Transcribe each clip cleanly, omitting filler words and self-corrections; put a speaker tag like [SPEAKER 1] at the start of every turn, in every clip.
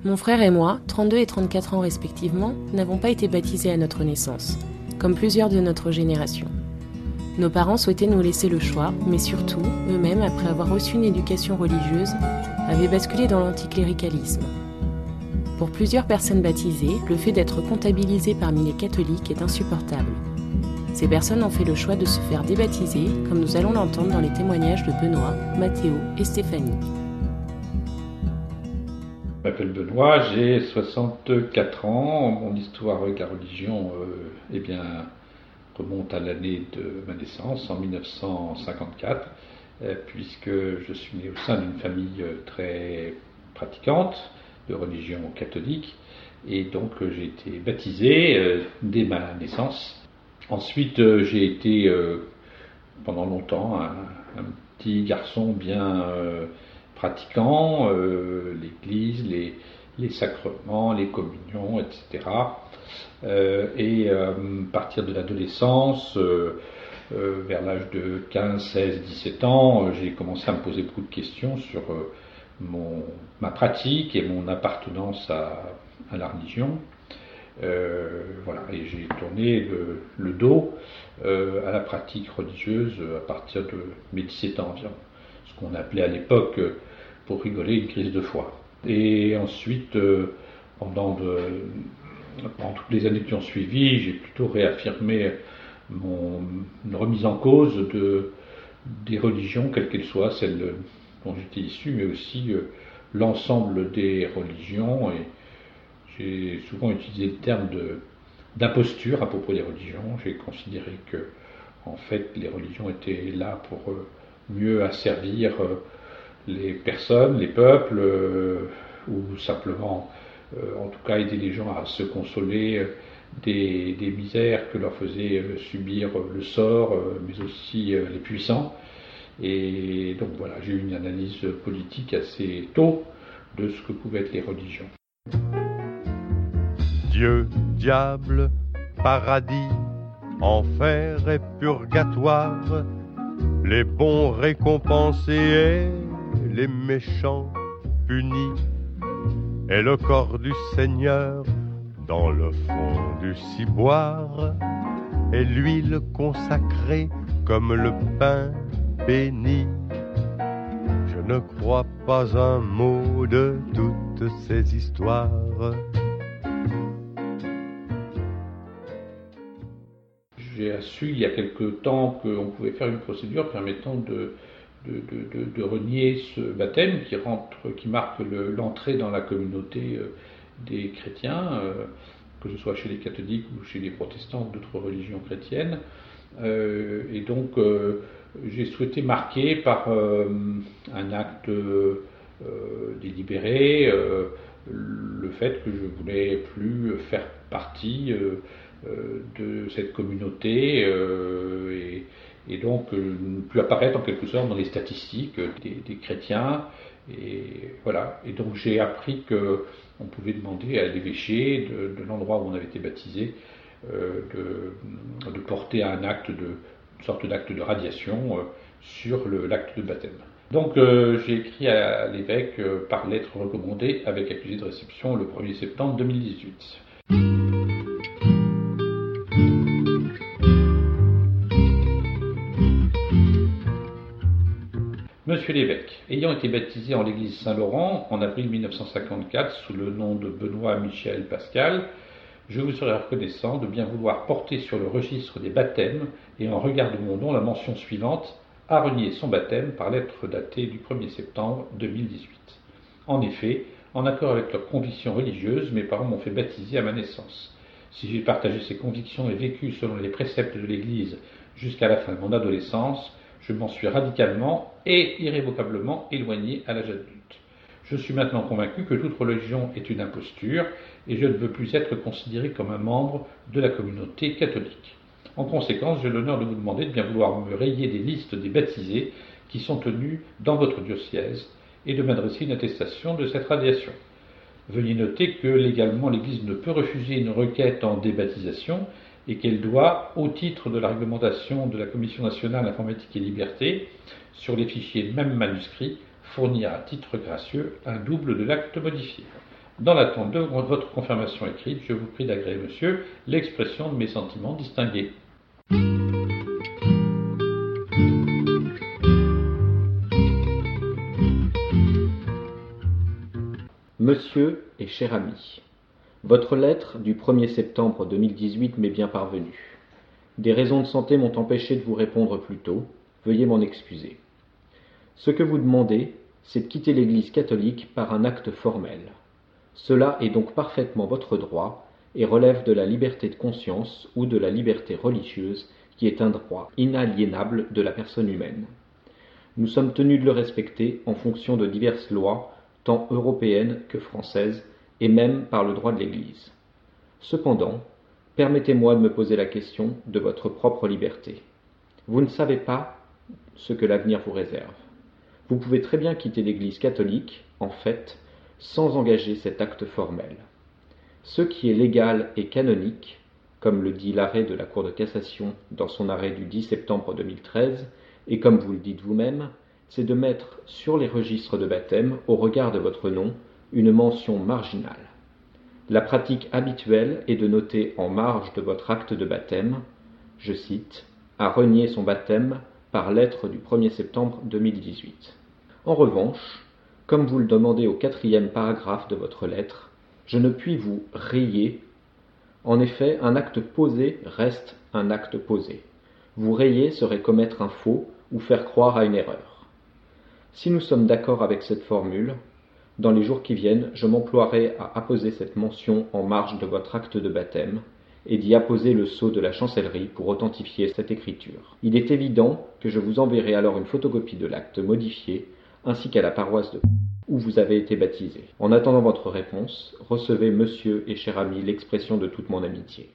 [SPEAKER 1] Mon frère et moi, 32 et 34 ans respectivement, n'avons pas été baptisés à notre naissance, comme plusieurs de notre génération. Nos parents souhaitaient nous laisser le choix, mais surtout, eux-mêmes, après avoir reçu une éducation religieuse, avaient basculé dans l'anticléricalisme. Pour plusieurs personnes baptisées, le fait d'être comptabilisé parmi les catholiques est insupportable. Ces personnes ont fait le choix de se faire débaptiser, comme nous allons l'entendre dans les témoignages de Benoît, Mathéo et Stéphanie.
[SPEAKER 2] Je m'appelle Benoît, j'ai 64 ans. Mon histoire avec la religion remonte à l'année de ma naissance, en 1954, puisque je suis né au sein d'une famille très pratiquante de religion catholique, et donc j'ai été baptisé dès ma naissance. Ensuite, j'ai été pendant longtemps un petit garçon bien pratiquant, l'église, les sacrements, les communions, etc. À partir de l'adolescence, vers l'âge de 15, 16, 17 ans, j'ai commencé à me poser beaucoup de questions sur ma pratique et mon appartenance à la religion. Et j'ai tourné le dos à la pratique religieuse à partir de mes 17 ans environ, ce qu'on appelait à l'époque, pour rigoler, une crise de foi. Et ensuite, pendant toutes les années qui ont suivi, j'ai plutôt réaffirmé une remise en cause des religions, quelles qu'elles soient, celles dont j'étais issu, mais aussi l'ensemble des religions. Et j'ai souvent utilisé le terme d'imposture à propos des religions. J'ai considéré que, en fait, les religions étaient là pour mieux asservir les personnes, les peuples, ou simplement, en tout cas, aider les gens à se consoler des misères que leur faisait subir le sort, mais aussi les puissants. Et donc voilà, j'ai eu une analyse politique assez tôt de ce que pouvaient être les religions.
[SPEAKER 3] Dieu, diable, paradis, enfer et purgatoire, les bons récompensés et les méchants punis, et le corps du Seigneur dans le fond du ciboire, et l'huile consacrée comme le pain béni. Je ne crois pas un mot de toutes ces histoires.
[SPEAKER 2] J'ai su il y a quelque temps qu'on pouvait faire une procédure permettant de renier ce baptême qui marque l'entrée dans la communauté des chrétiens, que ce soit chez les catholiques ou chez les protestants ou d'autres religions chrétiennes. Et donc j'ai souhaité marquer par un acte délibéré le fait que je voulais plus faire partie de cette communauté et donc ne plus apparaître en quelque sorte dans les statistiques des chrétiens. Et voilà. Et donc j'ai appris qu'on pouvait demander à l'évêché de l'endroit où on avait été baptisé de porter une sorte d'acte de radiation sur l'acte de baptême. Donc j'ai écrit à l'évêque par lettre recommandée avec accusé de réception le 1er septembre 2018. Monsieur l'évêque, ayant été baptisé en l'église Saint-Laurent en avril 1954 sous le nom de Benoît Michel Pascal, je vous serai reconnaissant de bien vouloir porter sur le registre des baptêmes et en regard de mon nom la mention suivante, à renier son baptême par lettre datée du 1er septembre 2018. En effet, en accord avec leurs convictions religieuses, mes parents m'ont fait baptiser à ma naissance. Si j'ai partagé ces convictions et vécu selon les préceptes de l'Église jusqu'à la fin de mon adolescence, je m'en suis radicalement et irrévocablement éloigné à l'âge adulte. Je suis maintenant convaincu que toute religion est une imposture et je ne veux plus être considéré comme un membre de la communauté catholique. En conséquence, j'ai l'honneur de vous demander de bien vouloir me rayer des listes des baptisés qui sont tenus dans votre diocèse et de m'adresser une attestation de cette radiation. Veuillez noter que légalement l'Église ne peut refuser une requête en débaptisation et qu'elle doit, au titre de la réglementation de la Commission nationale informatique et liberté, sur les fichiers même manuscrits, fournir à titre gracieux un double de l'acte modifié. Dans l'attente de votre confirmation écrite, je vous prie d'agréer, monsieur, l'expression de mes sentiments distingués.
[SPEAKER 4] Monsieur et cher ami, votre lettre du 1er septembre 2018 m'est bien parvenue. Des raisons de santé m'ont empêché de vous répondre plus tôt. Veuillez m'en excuser. Ce que vous demandez, c'est de quitter l'Église catholique par un acte formel. Cela est donc parfaitement votre droit et relève de la liberté de conscience ou de la liberté religieuse qui est un droit inaliénable de la personne humaine. Nous sommes tenus de le respecter en fonction de diverses lois, tant européennes que françaises, et même par le droit de l'Église. Cependant, permettez-moi de me poser la question de votre propre liberté. Vous ne savez pas ce que l'avenir vous réserve. Vous pouvez très bien quitter l'Église catholique, en fait, sans engager cet acte formel. Ce qui est légal et canonique, comme le dit l'arrêt de la Cour de cassation dans son arrêt du 10 septembre 2013, et comme vous le dites vous-même, c'est de mettre sur les registres de baptême, au regard de votre nom, une mention marginale. La pratique habituelle est de noter en marge de votre acte de baptême, je cite, « à renier son baptême par lettre du 1er septembre 2018 ». En revanche, comme vous le demandez au 4e paragraphe de votre lettre, je ne puis vous rayer. En effet, un acte posé reste un acte posé. Vous rayer serait commettre un faux ou faire croire à une erreur. Si nous sommes d'accord avec cette formule, dans les jours qui viennent, je m'emploierai à apposer cette mention en marge de votre acte de baptême et d'y apposer le sceau de la chancellerie pour authentifier cette écriture. Il est évident que je vous enverrai alors une photocopie de l'acte modifié ainsi qu'à la paroisse où vous avez été baptisé. En attendant votre réponse, recevez, monsieur et cher ami, l'expression de toute mon amitié.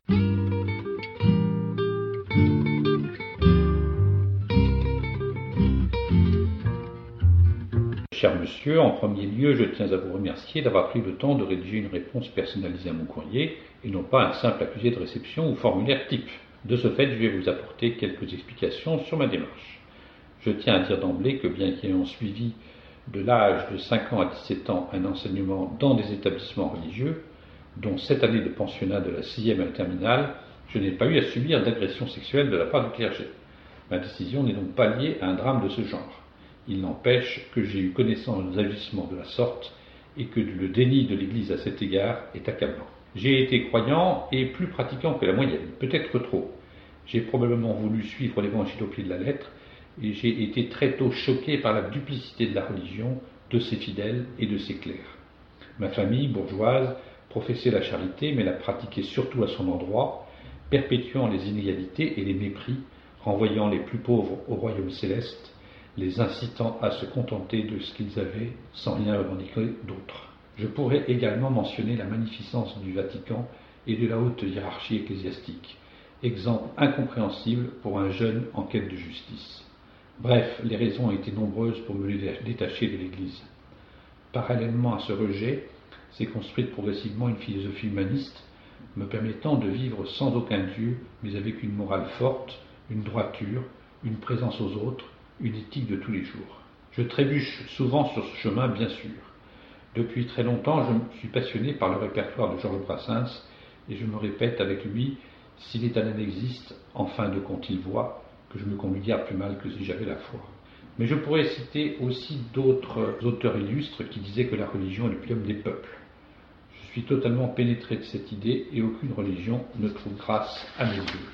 [SPEAKER 2] Cher monsieur, en premier lieu, je tiens à vous remercier d'avoir pris le temps de rédiger une réponse personnalisée à mon courrier et non pas un simple accusé de réception ou formulaire type. De ce fait, je vais vous apporter quelques explications sur ma démarche. Je tiens à dire d'emblée que bien qu'ayant suivi de l'âge de 5 ans à 17 ans un enseignement dans des établissements religieux, dont 7 années de pensionnat de la 6e à la terminale, je n'ai pas eu à subir d'agression sexuelle de la part du clergé. Ma décision n'est donc pas liée à un drame de ce genre. Il n'empêche que j'ai eu connaissance des agissements de la sorte et que le déni de l'Église à cet égard est accablant. J'ai été croyant et plus pratiquant que la moyenne, peut-être trop. J'ai probablement voulu suivre l'Évangile au pied de la lettre et j'ai été très tôt choqué par la duplicité de la religion, de ses fidèles et de ses clercs. Ma famille, bourgeoise, professait la charité, mais la pratiquait surtout à son endroit, perpétuant les inégalités et les mépris, renvoyant les plus pauvres au royaume céleste, les incitant à se contenter de ce qu'ils avaient sans rien revendiquer d'autre. Je pourrais également mentionner la magnificence du Vatican et de la haute hiérarchie ecclésiastique, exemple incompréhensible pour un jeune en quête de justice. Bref, les raisons ont été nombreuses pour me détacher de l'Église. Parallèlement à ce rejet, s'est construite progressivement une philosophie humaniste, me permettant de vivre sans aucun Dieu, mais avec une morale forte, une droiture, une présence aux autres, une éthique de tous les jours. Je trébuche souvent sur ce chemin, bien sûr. Depuis très longtemps, je me suis passionné par le répertoire de Georges Brassens, et je me répète avec lui, si l'Éternel existe, en fin de compte il voit, que je me conduis guère plus mal que si j'avais la foi. Mais je pourrais citer aussi d'autres auteurs illustres qui disaient que la religion est l'opium des peuples. Je suis totalement pénétré de cette idée et aucune religion ne trouve grâce à mes yeux.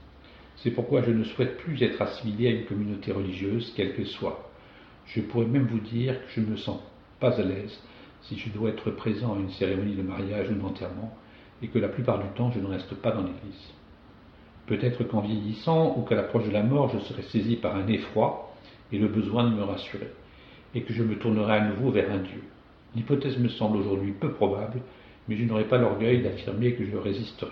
[SPEAKER 2] C'est pourquoi je ne souhaite plus être assimilé à une communauté religieuse, quelle qu'elle soit. Je pourrais même vous dire que je ne me sens pas à l'aise si je dois être présent à une cérémonie de mariage ou d'enterrement et que la plupart du temps je ne reste pas dans l'église. Peut-être qu'en vieillissant ou qu'à l'approche de la mort, je serai saisi par un effroi et le besoin de me rassurer, et que je me tournerai à nouveau vers un Dieu. L'hypothèse me semble aujourd'hui peu probable, mais je n'aurai pas l'orgueil d'affirmer que je résisterai.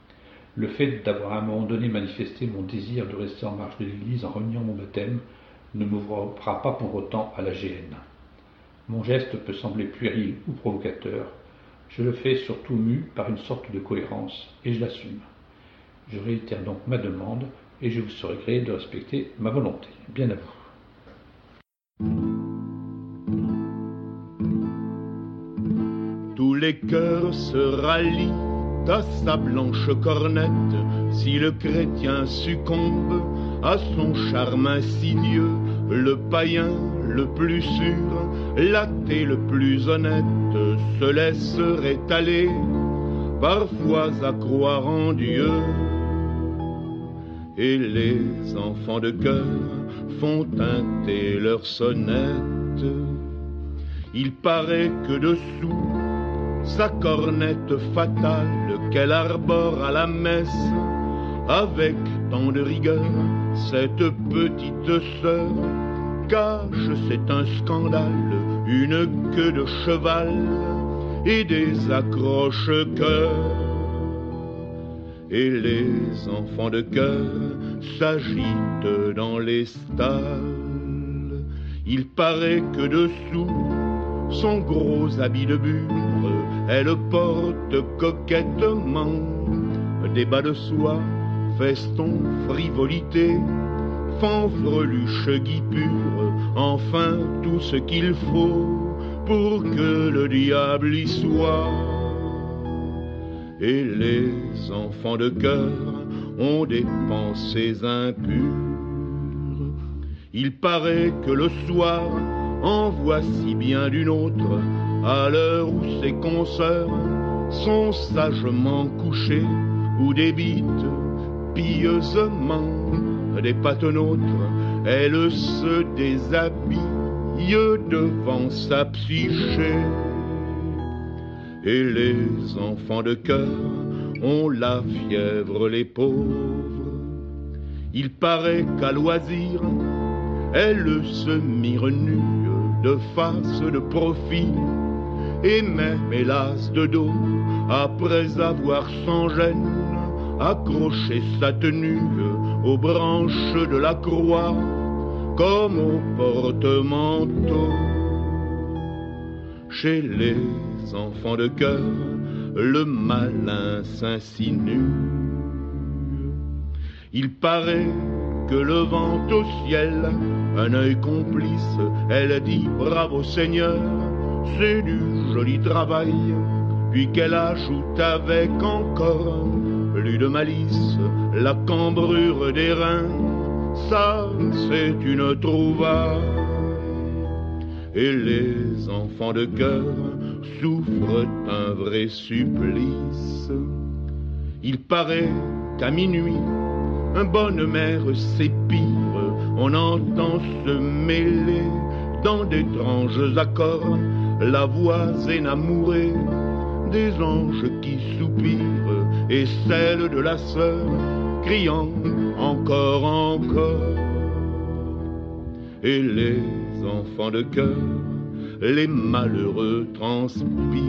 [SPEAKER 2] Le fait d'avoir à un moment donné manifesté mon désir de rester en marge de l'Église en reniant mon baptême ne m'ouvrira pas pour autant à la géhenne. Mon geste peut sembler puéril ou provocateur, je le fais surtout mu par une sorte de cohérence, et je l'assume. Je réitère donc ma demande, et je vous serai gré de respecter ma volonté. Bien à vous.
[SPEAKER 5] tous les cœurs se rallient à sa blanche cornette. Si le chrétien succombe à son charme insidieux, le païen le plus sûr, l'athée le plus honnête, se laisserait aller, parfois à croire en Dieu. Et les enfants de cœur font tinter leurs sonnettes. Il paraît que dessous sa cornette fatale qu'elle arbore à la messe, avec tant de rigueur, cette petite sœur cache, c'est un scandale, une queue de cheval et des accroche-cœurs. Et les enfants de cœur s'agitent dans les stalles. Il paraît que dessous son gros habit de bure, elle porte coquettement des bas de soie, feston, frivolité, fanfreluche, guipure, enfin tout ce qu'il faut pour que le diable y soit. Et les enfants de cœur ont des pensées impures. Il paraît que le soir en voici bien d'une autre, à l'heure où ses consoeurs sont sagement couchées, ou débitent pieusement des patenôtres, elle se déshabille devant sa psyché. Et les enfants de cœur ont la fièvre, les pauvres. Il paraît qu'à loisir, elles se mirent nues, de face, de profil, et même hélas de dos, après avoir sans gêne accroché sa tenue aux branches de la croix, comme au porte-manteau. Chez les enfants de cœur, le malin s'insinue. Il paraît que levant au ciel un œil complice, elle dit bravo Seigneur, c'est du joli travail, puis qu'elle ajoute avec encore plus de malice la cambrure des reins, ça c'est une trouvaille. Et les enfants de cœur souffrent un vrai supplice. Il paraît qu'à minuit, un bonne mère s'épire, on entend se mêler dans d'étranges accords la voix énamourée des anges qui soupirent et celle de la sœur criant encore, encore. Et les enfants de cœur, les malheureux transpirent.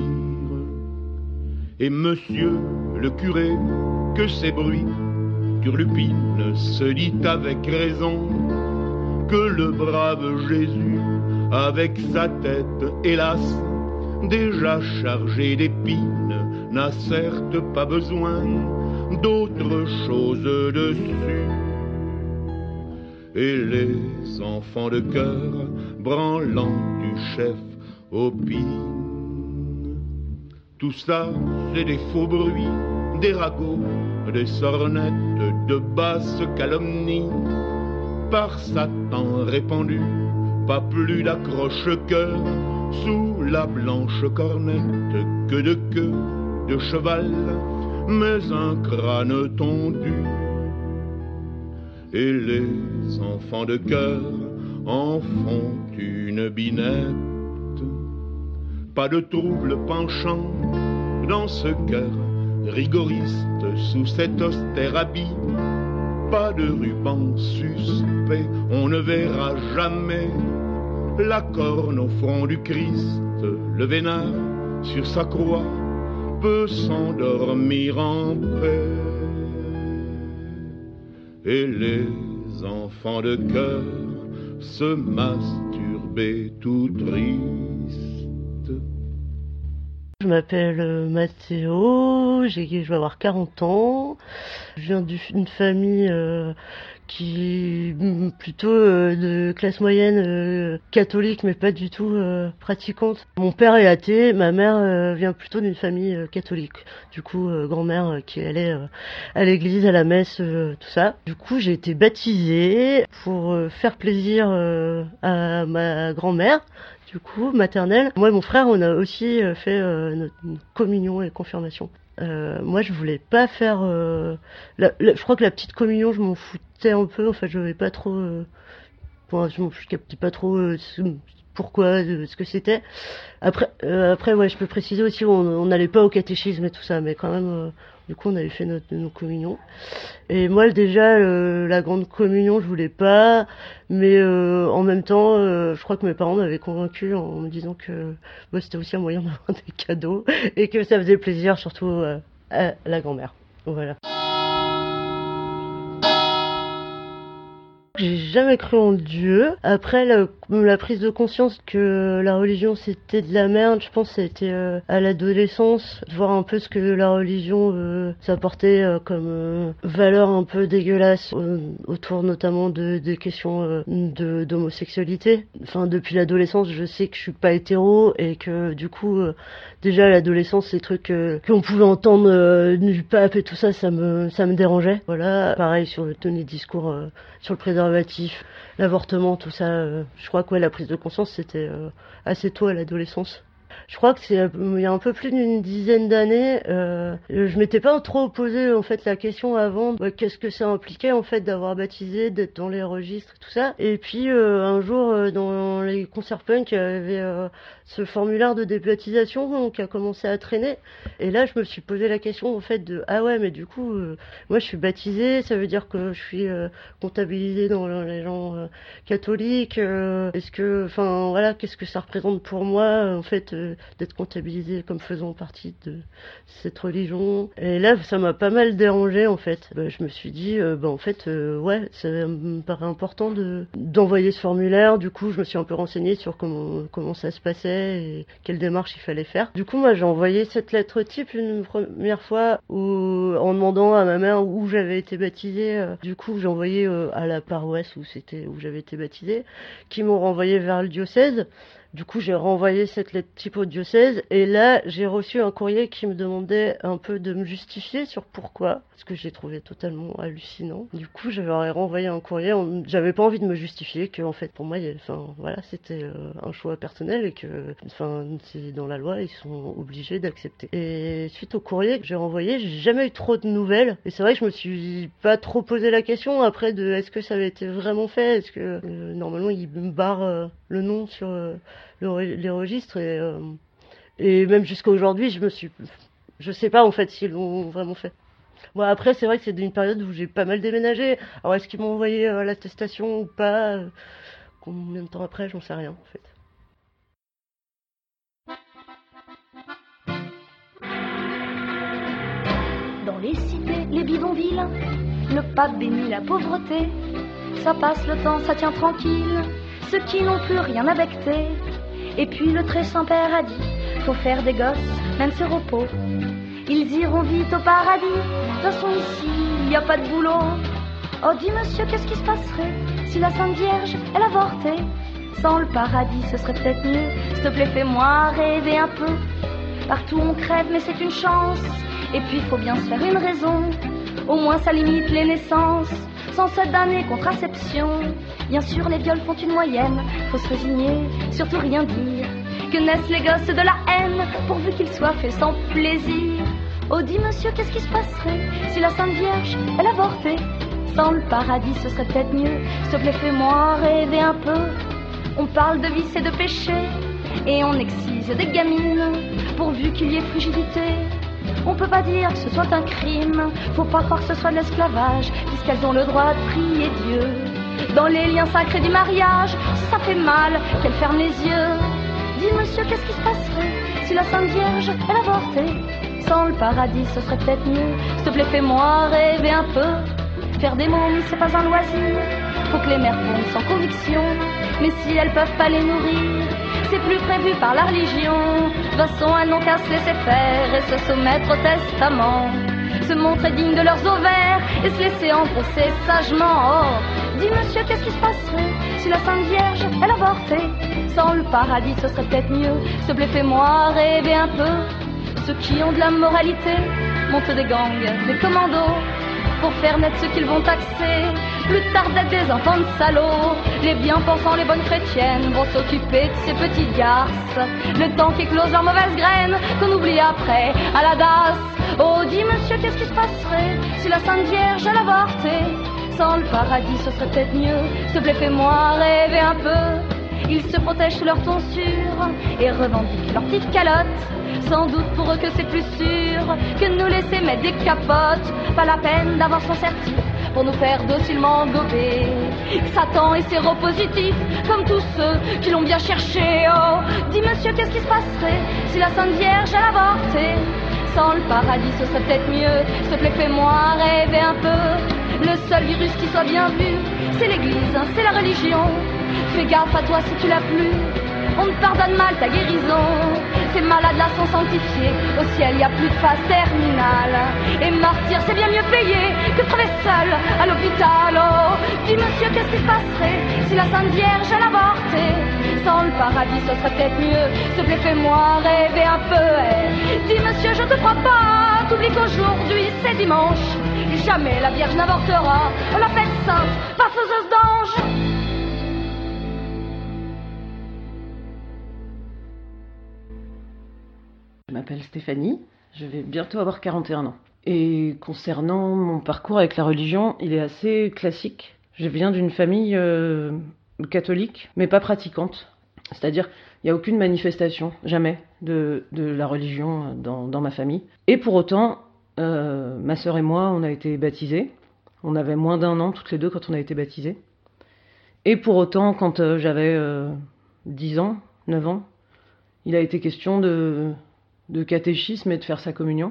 [SPEAKER 5] Et monsieur le curé, que ces bruits turlupines, se dit avec raison que le brave Jésus, avec sa tête, hélas, déjà chargée d'épines, n'a certes pas besoin d'autre chose dessus. Et les enfants de cœur, branlant du chef opinent. Tout ça, c'est des faux bruits, des ragots, des sornettes, de basses calomnies, par Satan répandu, pas plus d'accroche-cœur sous la blanche cornette que de queue de cheval, mais un crâne tondu. Et les enfants de cœur en font une binette. Pas de trouble penchant dans ce cœur rigoriste sous cet austère habit. Pas de ruban suspect, on ne verra jamais la corne au front du Christ. Le vénard sur sa croix peut s'endormir en paix. Et les enfants de cœur se masturber tout tristes.
[SPEAKER 6] Je m'appelle Mathéo, je vais avoir 40 ans. Je viens d'une famille qui est plutôt de classe moyenne catholique, mais pas du tout pratiquante. Mon père est athée, ma mère vient plutôt d'une famille catholique. Du coup, grand-mère qui allait à l'église, à la messe, tout ça. Du coup, j'ai été baptisée pour faire plaisir à ma grand-mère. Du coup, maternelle. Moi et mon frère, on a aussi fait notre communion et confirmation. Moi, je voulais pas faire... je crois que la petite communion, je m'en foutais un peu. Enfin, je n'avais pas trop... je captais pas trop pourquoi, ce que c'était. Après, ouais, je peux préciser aussi, on n'allait pas au catéchisme et tout ça, mais quand même... Du coup, on avait fait nos communions. Et moi, déjà, la grande communion, je voulais pas. Mais en même temps, je crois que mes parents m'avaient convaincu en me disant que c'était aussi un moyen d'avoir des cadeaux. Et que ça faisait plaisir, surtout à la grand-mère. Voilà. J'ai jamais cru en Dieu. Après, la prise de conscience que la religion c'était de la merde, je pense que ça a été à l'adolescence, de voir un peu ce que la religion s'apportait comme valeur un peu dégueulasse autour notamment des questions d'homosexualité. Enfin, depuis l'adolescence, je sais que je suis pas hétéro et que du coup, déjà à l'adolescence, ces trucs qu'on pouvait entendre du pape et tout ça, ça me dérangeait. Voilà, pareil sur les discours sur le préservatif, l'avortement, tout ça. Je crois que la prise de conscience, c'était assez tôt à l'adolescence. Je crois que il y a un peu plus d'une dizaine d'années, je m'étais pas trop opposé en fait la question avant, qu'est-ce que ça impliquait en fait d'avoir baptisé, d'être dans les registres et tout ça. Et puis un jour dans les concerts punk, il y avait ce formulaire de débaptisation qui a commencé à traîner. Et là, je me suis posé la question en fait de ah ouais, mais du coup moi je suis baptisée, ça veut dire que je suis comptabilisée dans les gens catholiques. Est-ce que, enfin voilà, qu'est-ce que ça représente pour moi en fait d'être comptabilisée comme faisant partie de cette religion. Et là, ça m'a pas mal dérangé en fait. Je me suis dit, en fait, ouais, ça me paraît important d'envoyer ce formulaire. Du coup, je me suis un peu renseignée sur comment ça se passait et quelle démarche il fallait faire. Du coup, moi, j'ai envoyé cette lettre type une première fois en demandant à ma mère où j'avais été baptisée. Du coup, j'ai envoyé à la paroisse où j'avais été baptisée, qui m'ont renvoyé vers le diocèse. Du coup, j'ai renvoyé cette lettre type au diocèse et là, j'ai reçu un courrier qui me demandait un peu de me justifier sur pourquoi, ce que j'ai trouvé totalement hallucinant. Du coup, j'avais renvoyé un courrier, j'avais pas envie de me justifier que en fait pour moi, voilà, c'était un choix personnel et que c'est dans la loi, ils sont obligés d'accepter. Et suite au courrier que j'ai renvoyé, j'ai jamais eu trop de nouvelles et c'est vrai que je me suis pas trop posé la question après de est-ce que ça avait été vraiment fait, est-ce que normalement ils me barrent le nom sur les registres et même jusqu'à aujourd'hui je sais pas en fait s'ils l'ont vraiment fait. Bon, après c'est vrai que c'est une période où j'ai pas mal déménagé, alors est-ce qu'ils m'ont envoyé l'attestation ou pas, combien de temps après, j'en sais rien en fait.
[SPEAKER 7] Dans les cités, les bidonvilles, le pape bénit la pauvreté, ça passe le temps, ça tient tranquille, ceux qui n'ont plus rien à becter. Et puis le très Saint-Père a dit, faut faire des gosses, même sur repos. Ils iront vite au paradis, de toute façon ici, il n'y a pas de boulot. Oh dis monsieur, qu'est-ce qui se passerait si la Sainte Vierge, elle avortait? Sans le paradis, ce serait peut-être mieux, s'il te plaît fais-moi rêver un peu. Partout on crève, mais c'est une chance, et puis faut bien se faire une raison. Au moins ça limite les naissances, sans cette damnée contraception. Bien sûr les viols font une moyenne, faut se résigner, surtout rien dire. Que naissent les gosses de la haine, pourvu qu'ils soient faits sans plaisir. Oh dis monsieur, qu'est-ce qui se passerait si la Sainte Vierge, elle avortait? Sans le paradis, ce serait peut-être mieux, s'il te plaît fais-moi rêver un peu. On parle de vice et de péché, et on excise des gamines, pourvu qu'il y ait frigidité. On peut pas dire que ce soit un crime, faut pas croire que ce soit de l'esclavage, puisqu'elles ont le droit de prier Dieu. Dans les liens sacrés du mariage, ça fait mal qu'elles ferment les yeux. Dis monsieur, qu'est-ce qui se passerait si la Sainte Vierge, elle avortait? Sans le paradis, ce serait peut-être mieux, s'il te plaît fais-moi rêver un peu. Faire des mômes, c'est pas un loisir, faut que les mères pondent sans conviction. Mais si elles peuvent pas les nourrir, c'est plus prévu par la religion. toute façon, elles n'ont qu'à se laisser faire et se soumettre au testament. Se montrer digne de leurs ovaires et se laisser enfoncer sagement. Oh, dis monsieur, qu'est-ce qui se passerait si la Sainte Vierge, elle avortait? Sans le paradis, ce serait peut-être mieux. S'il te plaît, fais-moi rêver un peu. Ceux qui ont de la moralité montent des gangs, des commandos, pour faire naître ceux qu'ils vont taxer. Plus tard d'être des enfants de salauds. Les bien-pensants, les bonnes chrétiennes vont s'occuper de ces petites garces. Le temps qu'éclosent leurs mauvaises graines, qu'on oublie après à la DAS. Oh, dis monsieur, qu'est-ce qui se passerait si la Sainte Vierge elle avortait? Sans le paradis, ce serait peut-être mieux. S'il te plaît, fais-moi rêver un peu. Ils se protègent sous leur tonsure et revendiquent leurs petites calottes. Sans doute pour eux que c'est plus sûr que de nous laisser mettre des capotes. Pas la peine d'avoir son certif pour nous faire docilement gober. Satan est séropositif, comme tous ceux qui l'ont bien cherché. Oh, dis monsieur, qu'est-ce qui se passerait si la Sainte Vierge elle avortait? Sans le paradis, ce serait peut-être mieux. S'il te plaît, fais-moi rêver un peu. Le seul virus qui soit bien vu, c'est l'église, c'est la religion. Fais gaffe à toi si tu l'as plus. On te pardonne mal ta guérison. Ces malades-là sont sanctifiés. Au ciel, y a plus de phase terminale. Et martyr, c'est bien mieux payé que de crever seul à l'hôpital. Oh, dis monsieur, qu'est-ce qui se passerait si la Sainte Vierge elle avortait? Sans le paradis, ce serait peut-être mieux. S'il te plaît, fais-moi rêver un peu. Dis monsieur, je te crois pas. T'oublies qu'aujourd'hui, c'est dimanche. Jamais la Vierge n'avortera. On la fête sainte, pas faiseuse d'ange.
[SPEAKER 8] Je m'appelle Stéphanie, je vais bientôt avoir 41 ans. Et concernant mon parcours avec la religion, il est assez classique. Je viens d'une famille catholique, mais pas pratiquante. C'est-à-dire, il n'y a aucune manifestation, jamais, de la religion dans ma famille. Et pour autant, ma sœur et moi, on a été baptisés. On avait moins d'1 an toutes les deux quand on a été baptisés. Et pour autant, quand j'avais 10 ans, 9 ans, il a été question de catéchisme et de faire sa communion.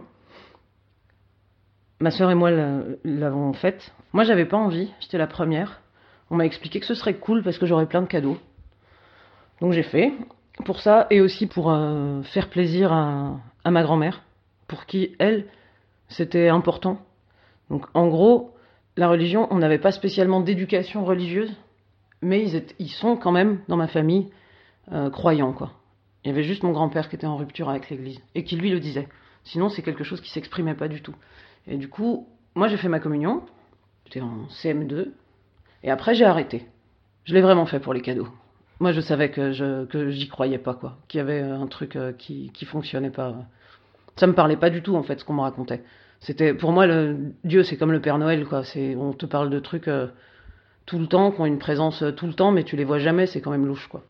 [SPEAKER 8] Ma sœur et moi l'avons faite. Moi, j'avais pas envie, j'étais la première. On m'a expliqué que ce serait cool parce que j'aurais plein de cadeaux. Donc j'ai fait, pour ça, et aussi pour faire plaisir à ma grand-mère, pour qui, elle, c'était important. Donc en gros, la religion, on n'avait pas spécialement d'éducation religieuse, mais ils sont quand même, dans ma famille, croyants, quoi. Il y avait juste mon grand-père qui était en rupture avec l'église, et qui lui le disait. Sinon, c'est quelque chose qui s'exprimait pas du tout. Et du coup, moi j'ai fait ma communion, j'étais en CM2, et après j'ai arrêté. Je l'ai vraiment fait pour les cadeaux. Moi je savais que j'y croyais pas, quoi, qu'il y avait un truc qui fonctionnait pas. Ça me parlait pas du tout, en fait, ce qu'on me racontait. C'était, pour moi, Dieu c'est comme le Père Noël, quoi. On te parle de trucs tout le temps, qui ont une présence tout le temps, mais tu les vois jamais, c'est quand même louche, quoi.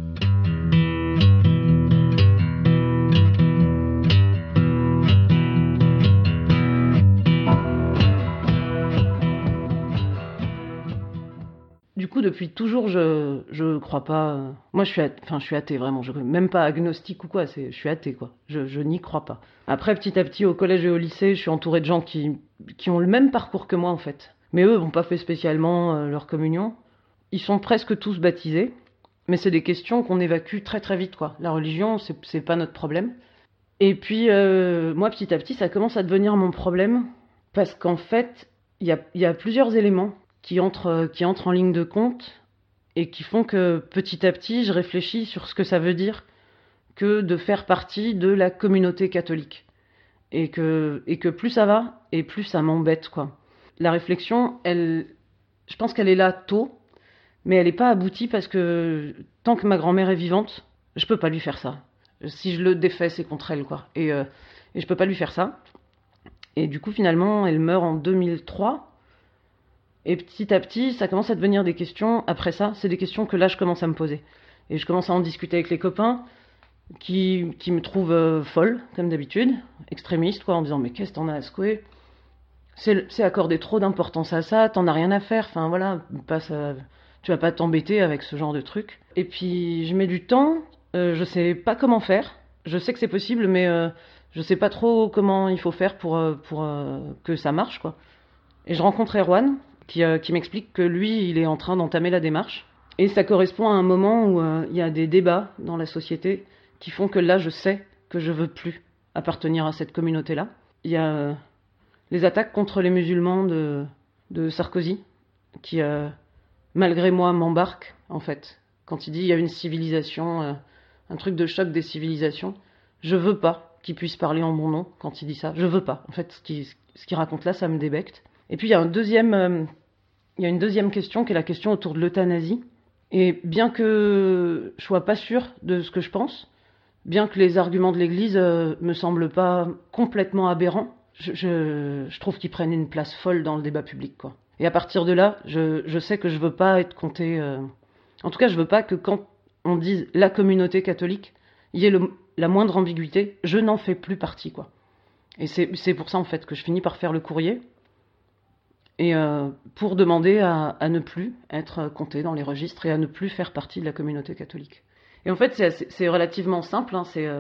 [SPEAKER 8] Du coup, depuis toujours, je crois pas. Moi, je suis athée, vraiment. Même pas agnostique ou quoi. Je suis athée, quoi. Je n'y crois pas. Après, petit à petit, au collège et au lycée, je suis entourée de gens qui ont le même parcours que moi, en fait. Mais eux n'ont pas fait spécialement leur communion. Ils sont presque tous baptisés. Mais c'est des questions qu'on évacue très très vite, quoi. La religion, c'est pas notre problème. Et puis, moi, petit à petit, ça commence à devenir mon problème. Parce qu'en fait, il y a plusieurs éléments qui entrent en ligne de compte et qui font que petit à petit, je réfléchis sur ce que ça veut dire que de faire partie de la communauté catholique. Et que plus ça va, et plus ça m'embête, quoi. La réflexion, je pense qu'elle est là tôt, mais elle n'est pas aboutie parce que tant que ma grand-mère est vivante, je peux pas lui faire ça. Si je le défais, c'est contre elle, quoi. Et je peux pas lui faire ça. Et du coup, finalement, elle meurt en 2003. Et petit à petit, ça commence à devenir des questions. Après ça, c'est des questions que là, je commence à me poser. Et je commence à en discuter avec les copains qui me trouvent folle, comme d'habitude, extrémiste, quoi, en disant « Mais qu'est-ce que t'en as à secouer ? C'est accorder trop d'importance à ça, t'en as rien à faire. Enfin, voilà, tu vas pas t'embêter avec ce genre de truc. » Et puis, je mets du temps. Je sais pas comment faire. Je sais que c'est possible, mais je sais pas trop comment il faut faire pour que ça marche, quoi. Et je rencontre Erwan, qui m'explique que lui, il est en train d'entamer la démarche. Et ça correspond à un moment où il y a des débats dans la société qui font que là, je sais que je veux plus appartenir à cette communauté-là. Il y a les attaques contre les musulmans de Sarkozy, qui, malgré moi, m'embarque, en fait. Quand il dit il y a une civilisation, un truc de choc des civilisations, je veux pas qu'il puisse parler en mon nom quand il dit ça. Je veux pas. En fait, ce qu'il raconte là, ça me débecte. Et puis, il y a une deuxième question, qui est la question autour de l'euthanasie. Et bien que je sois pas sûr de ce que je pense, bien que les arguments de l'Église me semblent pas complètement aberrants, je trouve qu'ils prennent une place folle dans le débat public, quoi. Et à partir de là, je sais que je veux pas être compté... En tout cas, je veux pas que quand on dise la communauté catholique, il y ait la moindre ambiguïté. Je n'en fais plus partie, quoi. Et c'est pour ça, en fait, que je finis par faire le courrier. Et pour demander à ne plus être compté dans les registres et à ne plus faire partie de la communauté catholique. Et en fait, c'est relativement simple, hein, c'est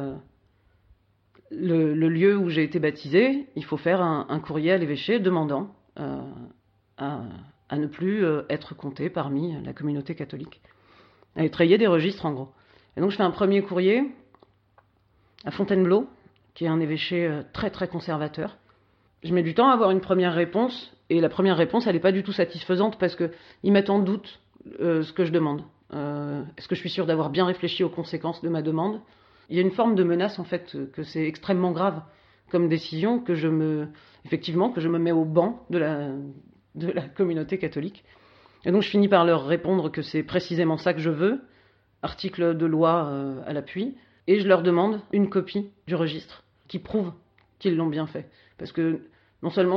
[SPEAKER 8] le lieu où j'ai été baptisé, il faut faire un courrier à l'évêché demandant à ne plus être compté parmi la communauté catholique. À étrayer des registres, en gros. Et donc je fais un premier courrier à Fontainebleau, qui est un évêché très très conservateur. Je mets du temps à avoir une première réponse, et la première réponse, elle n'est pas du tout satisfaisante, parce qu'ils mettent en doute ce que je demande. Est-ce que je suis sûr d'avoir bien réfléchi aux conséquences de ma demande ? Il y a une forme de menace, en fait, que c'est extrêmement grave comme décision, que je me mets au banc de la communauté catholique. Et donc je finis par leur répondre que c'est précisément ça que je veux, article de loi à l'appui, et je leur demande une copie du registre qui prouve qu'ils l'ont bien fait. Parce que non seulement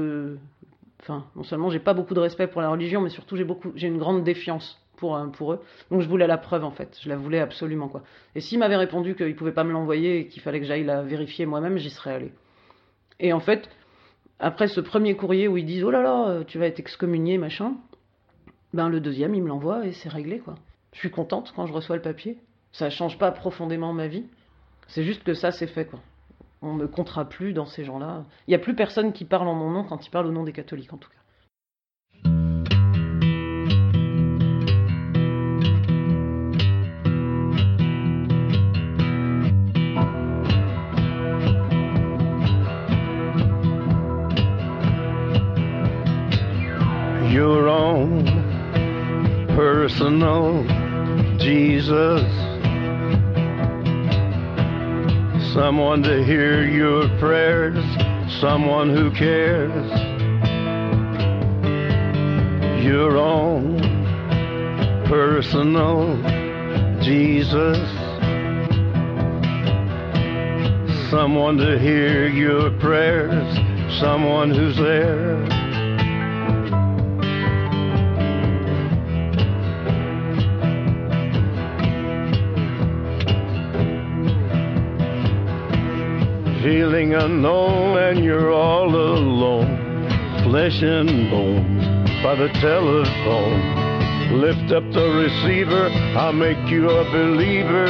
[SPEAKER 8] j'ai pas beaucoup de respect pour la religion, mais surtout j'ai une grande défiance pour eux. Donc je voulais la preuve, en fait. Je la voulais absolument, quoi. Et s'ils m'avaient répondu qu'ils pouvaient pas me l'envoyer et qu'il fallait que j'aille la vérifier moi-même, j'y serais allé. Et en fait, après ce premier courrier où ils disent « Oh là là, tu vas être excommunié, machin », ben le deuxième, ils me l'envoient et c'est réglé, quoi. Je suis contente quand je reçois le papier. Ça change pas profondément ma vie. C'est juste que ça, c'est fait, quoi. On ne comptera plus dans ces gens-là. Il n'y a plus personne qui parle en mon nom quand il parle au nom des catholiques, en tout cas.
[SPEAKER 9] Your own personal Jesus, someone to hear your prayers, someone who cares. Your own personal Jesus, someone to hear your prayers, someone who's there. Feeling unknown and you're all alone, flesh and bone by the telephone. Lift up the receiver, I'll make you a believer.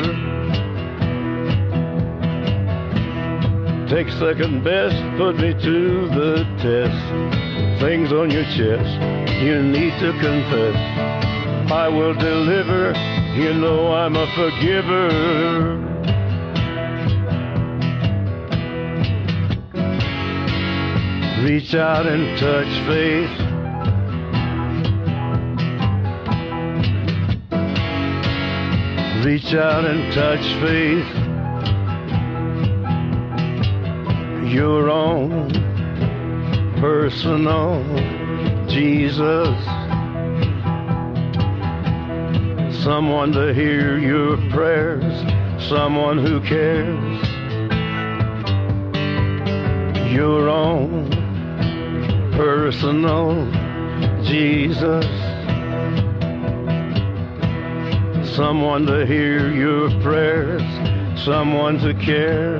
[SPEAKER 9] Take second best, put me to the test. Things on your chest, you need to confess. I will deliver, you know I'm a forgiver. Reach out and touch faith. Reach out and touch faith. Your own personal Jesus. Someone to hear your prayers, someone who cares. Your own personal Jesus, someone to hear your prayers, someone to care.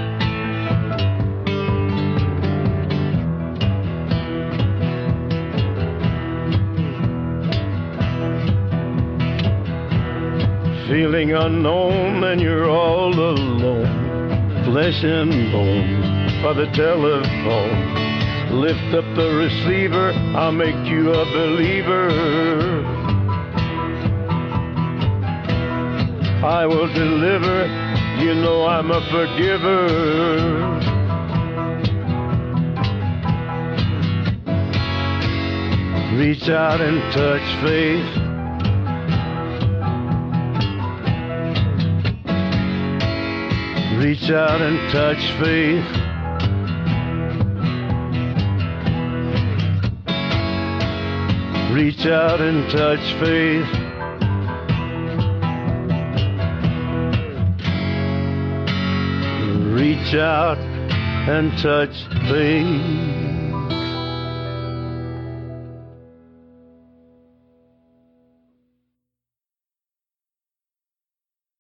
[SPEAKER 9] Feeling unknown and you're all alone, flesh and bone by the telephone. Lift up the receiver, I'll make you a believer. I will deliver, You know I'm a forgiver. Reach out and touch faith. Reach out and touch faith. Reach out and touch faith. Reach out and touch faith.